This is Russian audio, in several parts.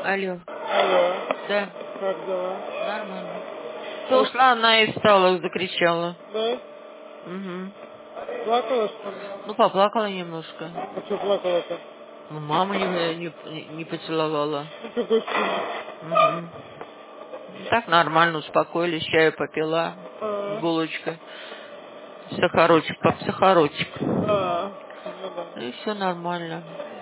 Алло. Алло, Да. как дела? Нормально. Ты ушла, она и встала, закричала. Да? Угу. Плакала, что ли? Ну, поплакала немножко. А что плакала-то? Ну, маму не поцеловала. Ну, какой стиль? Угу. Так нормально, успокоились, чаю попила с А, булочкой. Сахарочек, сахарочек. ну да. И все нормально.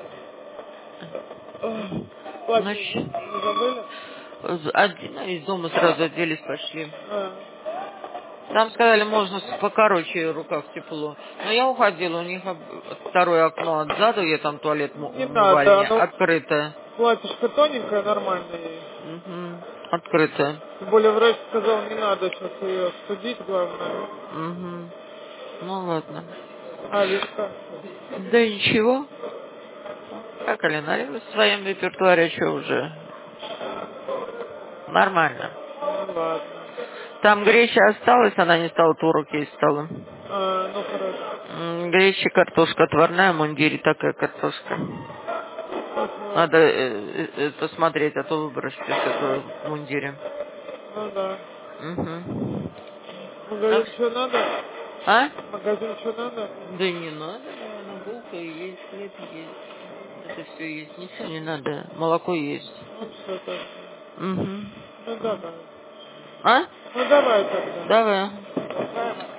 Платье Ночь. не забыли? Из дома сразу оделись, пошли. А, Там сказали, можно покороче рукав тепло. Но я уходила, у них второе окно отзаду, я там туалет не надо, умывальня, оно открыто. платьишко тоненькое, нормально ей. Угу. Открыто. Тем более врач сказал, не надо сейчас ее студить, главное. Угу. Ну ладно. А, Линка? Да ничего. Как Алина, в своем репертуаре что уже? Нормально. Ну ладно. Там греча осталась, она не стала, творог есть стала. А, ну хорошо. Греча, картошка отварная, в мундире такая картошка. Надо Посмотрим. это смотреть, а то выбросишь это в мундире. Ну да. Угу. Так Магазин что надо? а? Магазин что надо? Да не надо, она булка есть, хлеб есть. Это все есть, ничего не надо. Молоко есть. Ну все тогда. Угу. Ну давай. А? Ну давай тогда. Давай. Давай.